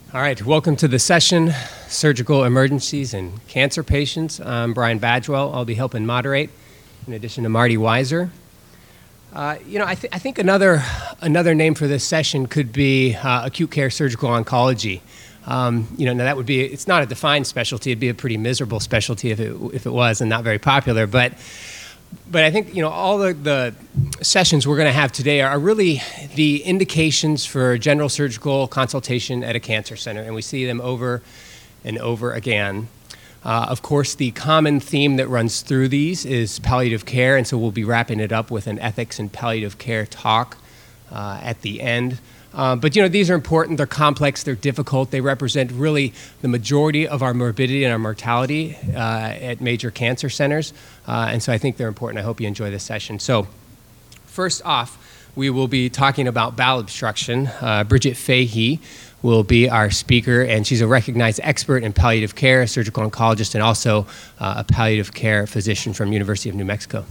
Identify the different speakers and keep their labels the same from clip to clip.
Speaker 1: All right, welcome to the session, Surgical Emergencies in Cancer Patients. I'm Brian Badgewell. I'll be helping moderate, in addition to Marty Weiser. I think another name for this session could be acute care surgical oncology. Now that would be, it's not a defined specialty. It'd be a pretty miserable specialty if it was, and not very popular. But I think, all the sessions we're going to have today are really the indications for general surgical consultation at a cancer center, and we see them over and over again. Of course, the common theme that runs through these is palliative care, and so we'll be wrapping it up with an ethics and palliative care talk at the end. But these are important, they're complex, they're difficult, they represent really the majority of our morbidity and our mortality at major cancer centers, and so I think they're important. I hope you enjoy this session. So first off, we will be talking about bowel obstruction. Bridget Fahey will be our speaker, and she's a recognized expert in palliative care, a surgical oncologist, and also a palliative care physician from University of New Mexico.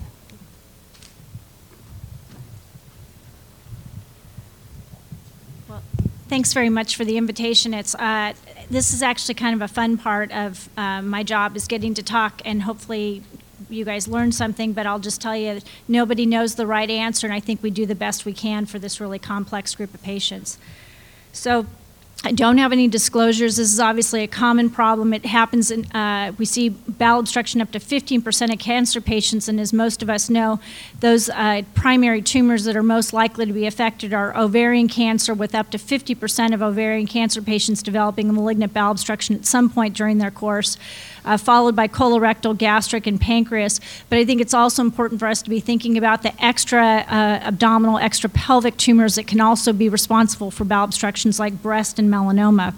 Speaker 2: Thanks very much for the invitation. This is actually kind of a fun part of my job, is getting to talk, and hopefully you guys learn something, but I'll just tell you, nobody knows the right answer, and I think we do the best we can for this really complex group of patients. So I don't have any disclosures. This is obviously a common problem. It happens we see bowel obstruction up to 15% of cancer patients, and as most of us know, those primary tumors that are most likely to be affected are ovarian cancer, with up to 50% of ovarian cancer patients developing a malignant bowel obstruction at some point during their course, followed by colorectal, gastric, and pancreas. But I think it's also important for us to be thinking about the extra abdominal, extra pelvic tumors that can also be responsible for bowel obstructions, like breast and melanoma.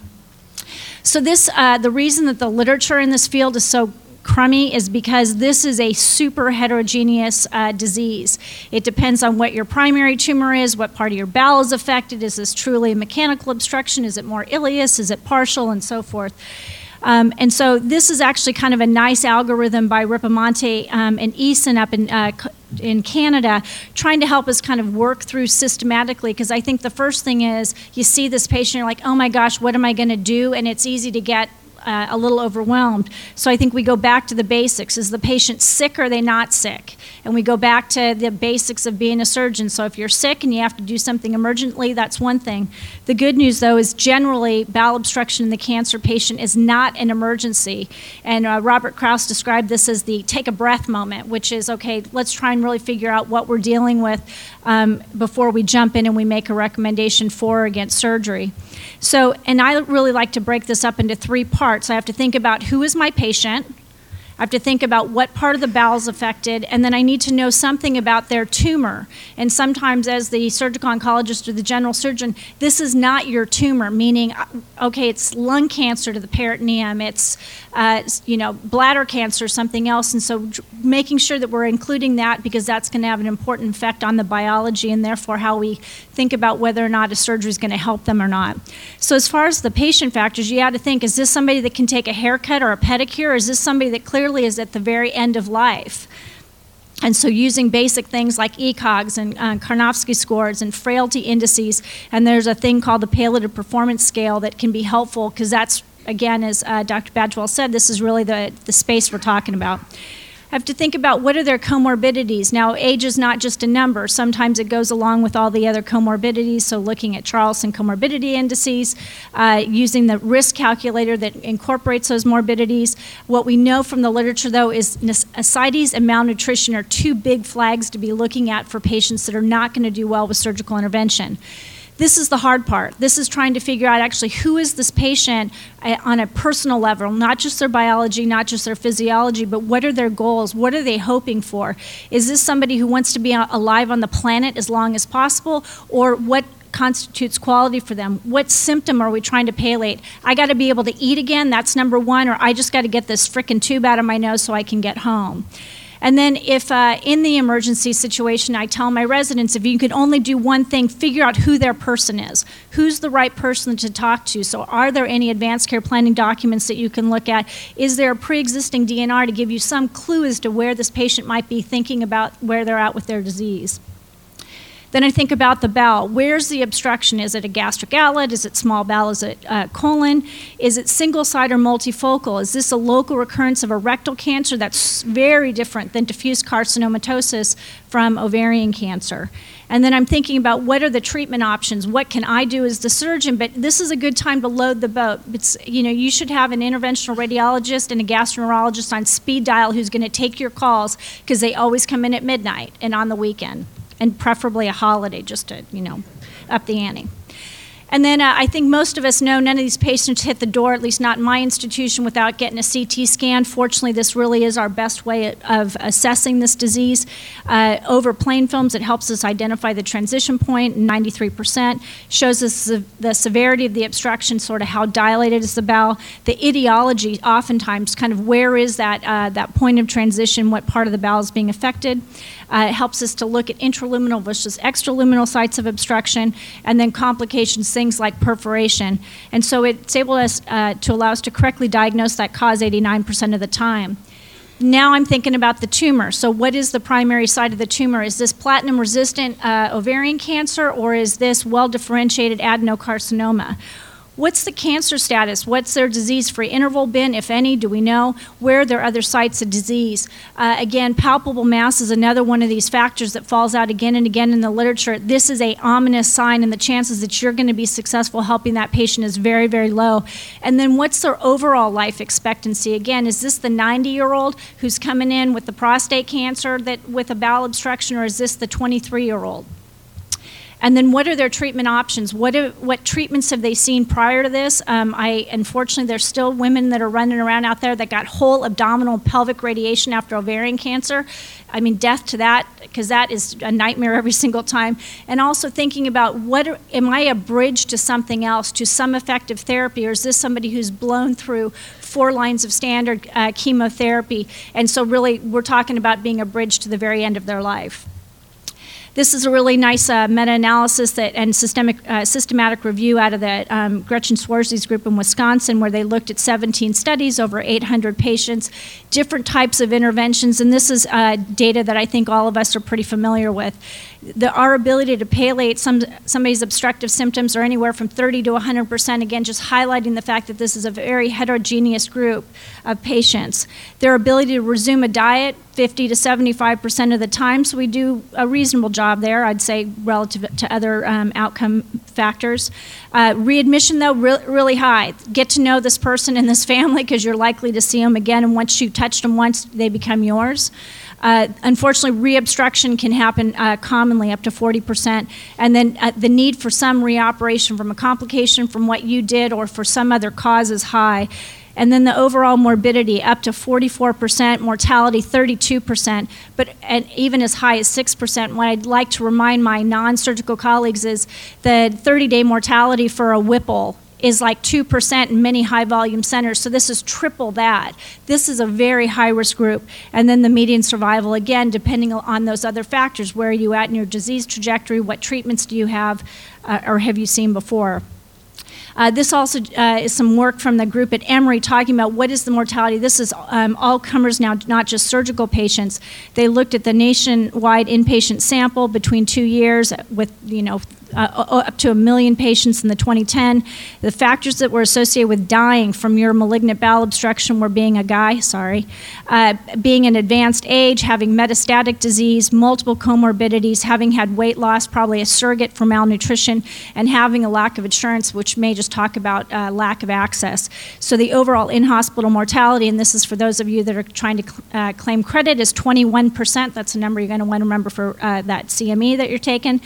Speaker 2: So the reason that the literature in this field is so crummy is because this is a super heterogeneous disease. It depends on what your primary tumor is, what part of your bowel is affected. Is this truly a mechanical obstruction? Is it more ileus? Is it partial? And so forth. And so this is actually kind of a nice algorithm by Ripamonte and Eason up in Canada, trying to help us kind of work through systematically, because I think the first thing is you see this patient, you're like, oh my gosh, what am I going to do? And it's easy to get a little overwhelmed. So I think we go back to the basics. Is the patient sick or are they not sick? And we go back to the basics of being a surgeon. So if you're sick and you have to do something emergently, that's one thing. The good news, though, is generally bowel obstruction in the cancer patient is not an emergency. And Robert Kraus described this as the take a breath moment, which is, okay, let's try and really figure out what we're dealing with before we jump in and we make a recommendation for or against surgery. So, and I really like to break this up into three parts. I have to think about who is my patient, I have to think about what part of the bowel is affected, and then I need to know something about their tumor. And sometimes as the surgical oncologist or the general surgeon, this is not your tumor, meaning, okay, it's lung cancer to the peritoneum, it's bladder cancer, something else. And so making sure that we're including that, because that's going to have an important effect on the biology and therefore how we think about whether or not a surgery is going to help them or not. So as far as the patient factors, you have to think, is this somebody that can take a haircut or a pedicure, or is this somebody that clearly is at the very end of life? And so using basic things like ECOGs and Karnofsky scores and frailty indices, and there's a thing called the Palliative Performance Scale that can be helpful, because that's, again, as Dr. Badgewell said, this is really the space we're talking about. I have to think about what are their comorbidities. Now, age is not just a number. Sometimes it goes along with all the other comorbidities, so looking at Charlson comorbidity indices, using the risk calculator that incorporates those morbidities. What we know from the literature, though, is ascites and malnutrition are two big flags to be looking at for patients that are not going to do well with surgical intervention. This is the hard part. This is trying to figure out actually who is this patient on a personal level, not just their biology, not just their physiology, but what are their goals? What are they hoping for? Is this somebody who wants to be alive on the planet as long as possible, or what constitutes quality for them? What symptom are we trying to palliate? I got to be able to eat again, that's number one, or I just got to get this frickin' tube out of my nose so I can get home. And then if in the emergency situation, I tell my residents, if you could only do one thing, figure out who their person is. Who's the right person to talk to? So are there any advanced care planning documents that you can look at? Is there a pre-existing DNR to give you some clue as to where this patient might be thinking about where they're at with their disease? Then I think about the bowel. Where's the obstruction? Is it a gastric outlet? Is it small bowel? Is it colon? Is it single-site or multifocal? Is this a local recurrence of a rectal cancer? That's very different than diffuse carcinomatosis from ovarian cancer. And then I'm thinking about what are the treatment options? What can I do as the surgeon? But this is a good time to load the boat. You should have an interventional radiologist and a gastroenterologist on speed dial who's going to take your calls, because they always come in at midnight and on the weekend, and preferably a holiday, just to, up the ante. And then I think most of us know none of these patients hit the door, at least not in my institution, without getting a CT scan. Fortunately, this really is our best way of assessing this disease. Over plain films, it helps us identify the transition point, 93%. Shows us the severity of the obstruction, sort of how dilated is the bowel. The etiology, oftentimes, kind of where is that point of transition, what part of the bowel is being affected. It helps us to look at intraluminal versus extraluminal sites of obstruction, and then complications, things like perforation. And so it's able to allow us to correctly diagnose that cause 89% of the time. Now I'm thinking about the tumor. So what is the primary site of the tumor? Is this platinum-resistant ovarian cancer, or is this well-differentiated adenocarcinoma? What's the cancer status? What's their disease-free interval been, if any? Do we know? Where are their other sites of disease? Again, palpable mass is another one of these factors that falls out again and again in the literature. This is an ominous sign, and the chances that you're going to be successful helping that patient is very, very low. And then what's their overall life expectancy? Again, is this the 90-year-old who's coming in with the prostate cancer with a bowel obstruction, or is this the 23-year-old? And then what are their treatment options? What treatments have they seen prior to this? Unfortunately, there's still women that are running around out there that got whole abdominal pelvic radiation after ovarian cancer. I mean, death to that, because that is a nightmare every single time. And also thinking about, am I a bridge to something else, to some effective therapy, or is this somebody who's blown through 4 lines of standard chemotherapy? And so really, we're talking about being a bridge to the very end of their life. This is a really nice meta-analysis and systematic review out of the Gretchen Swarzy's group in Wisconsin, where they looked at 17 studies, over 800 patients, different types of interventions, and this is data that I think all of us are pretty familiar with. Our ability to palliate somebody's obstructive symptoms are anywhere from 30 to 100%, again, just highlighting the fact that this is a very heterogeneous group of patients. Their ability to resume a diet, 50 to 75% of the time, so we do a reasonable job there, I'd say, relative to other outcome factors. Readmission, though, really high. Get to know this person and this family, because you're likely to see them again, and once you touched them once, they become yours. Unfortunately, reobstruction can happen commonly, up to 40%, and then the need for some reoperation from a complication from what you did or for some other cause is high. And then the overall morbidity, up to 44%, mortality 32%, and even as high as 6%. What I'd like to remind my non-surgical colleagues is the 30-day mortality for a Whipple is like 2% in many high-volume centers, so this is triple that. This is a very high-risk group. And then the median survival, again, depending on those other factors. Where are you at in your disease trajectory? What treatments do you have or have you seen before? This also is some work from the group at Emory talking about what is the mortality. This is all comers now, not just surgical patients. They looked at the nationwide inpatient sample between 2 years with, up to 1 million patients in the 2010. The factors that were associated with dying from your malignant bowel obstruction were being a guy, being an advanced age, having metastatic disease, multiple comorbidities, having had weight loss, probably a surrogate for malnutrition, and having a lack of insurance, which may just talk about lack of access. So the overall in-hospital mortality, and this is for those of you that are trying to claim credit, is 21%. That's a number you're going to want to remember for that CME that you're taking.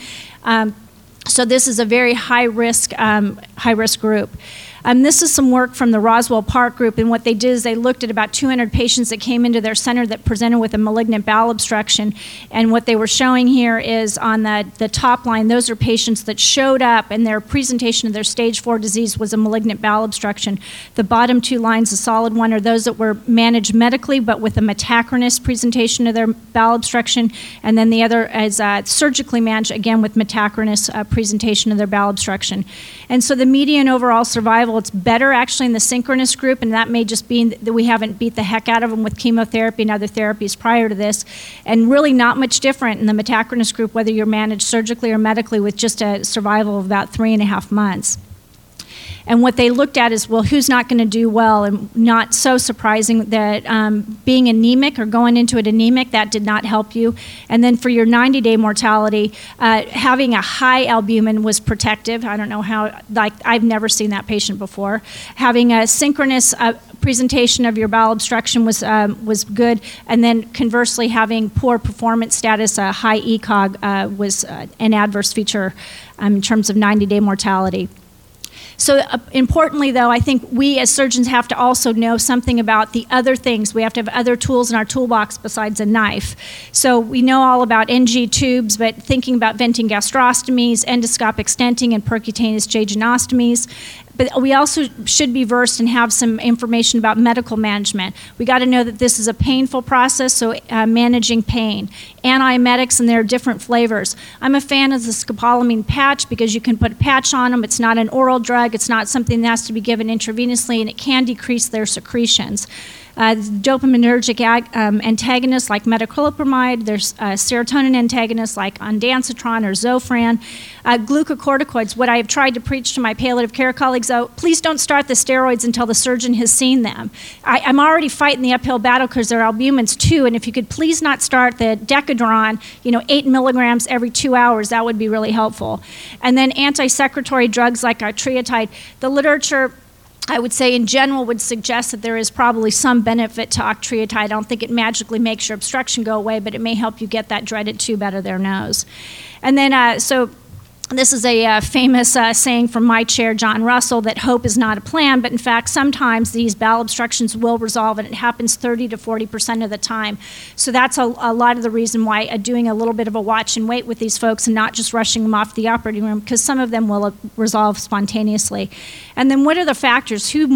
Speaker 2: So this is a very high-risk group. This is some work from the Roswell Park group, and what they did is they looked at about 200 patients that came into their center that presented with a malignant bowel obstruction, and what they were showing here is on the top line, those are patients that showed up and their presentation of their stage 4 disease was a malignant bowel obstruction. The bottom 2 lines, the solid one, are those that were managed medically but with a metachronous presentation of their bowel obstruction, and then the other is surgically managed, again with metachronous presentation of their bowel obstruction. And so the median overall survival, it's better actually in the synchronous group, and that may just be that we haven't beat the heck out of them with chemotherapy and other therapies prior to this, and really not much different in the metachronous group, whether you're managed surgically or medically, with just a survival of about 3.5 months. And what they looked at is, well, who's not going to do well? And not so surprising that being anemic or going into it anemic, that did not help you. And then for your 90-day mortality, having a high albumin was protective. I don't know how, like, I've never seen that patient before. Having a synchronous presentation of your bowel obstruction was good. And then conversely, having poor performance status, a high ECOG was an adverse feature in terms of 90-day mortality. So importantly, though, I think we as surgeons have to also know something about the other things. We have to have other tools in our toolbox besides a knife. So we know all about NG tubes, but thinking about venting gastrostomies, endoscopic stenting, and percutaneous jejunostomies. But we also should be versed and have some information about medical management. We got to know that this is a painful process, so managing pain. Antiemetics, and there are different flavors. I'm a fan of the scopolamine patch because you can put a patch on them. It's not an oral drug. It's not something that has to be given intravenously, and it can decrease their secretions. Dopaminergic antagonists like metoclopramide, there's serotonin antagonists like ondansetron or Zofran. Glucocorticoids, what I have tried to preach to my palliative care colleagues, though, please don't start the steroids until the surgeon has seen them. I'm already fighting the uphill battle because they're albumins too, and if you could please not start the Decadron, 8 milligrams every 2 hours, that would be really helpful. And then anti-secretory drugs like octreotide, the literature, I would say in general would suggest that there is probably some benefit to octreotide. I don't think it magically makes your obstruction go away, but it may help you get that dreaded tube out of their nose. And then, so this is a famous saying from my chair, John Russell, that hope is not a plan, but in fact, sometimes these bowel obstructions will resolve, and it happens 30 to 40% of the time. So that's a lot of the reason why doing a little bit of a watch and wait with these folks and not just rushing them off the operating room, because some of them will resolve spontaneously. And then what are the factors? Who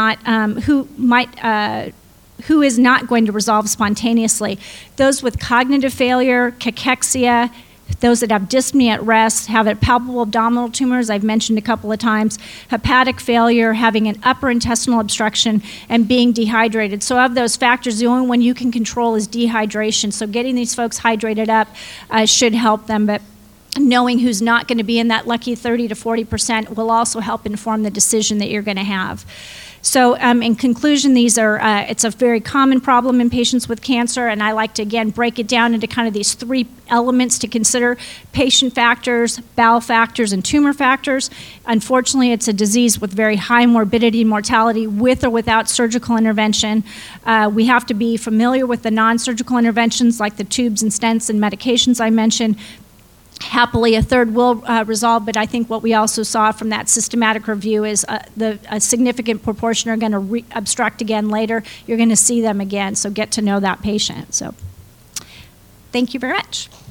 Speaker 2: is not going to resolve spontaneously? Those with cognitive failure, cachexia, those that have dyspnea at rest, have palpable abdominal tumors, I've mentioned a couple of times, hepatic failure, having an upper intestinal obstruction, and being dehydrated. So of those factors, the only one you can control is dehydration. So getting these folks hydrated up should help them, but knowing who's not going to be in that lucky 30 to 40% will also help inform the decision that you're going to have. So in conclusion, it's a very common problem in patients with cancer, and I like to, again, break it down into kind of these 3 elements to consider: patient factors, bowel factors, and tumor factors. Unfortunately, it's a disease with very high morbidity and mortality with or without surgical intervention. We have to be familiar with the non-surgical interventions like the tubes and stents and medications I mentioned. Happily, a third will resolve, but I think what we also saw from that systematic review is a significant proportion are going to obstruct again later. You're going to see them again, so get to know that patient. So, thank you very much.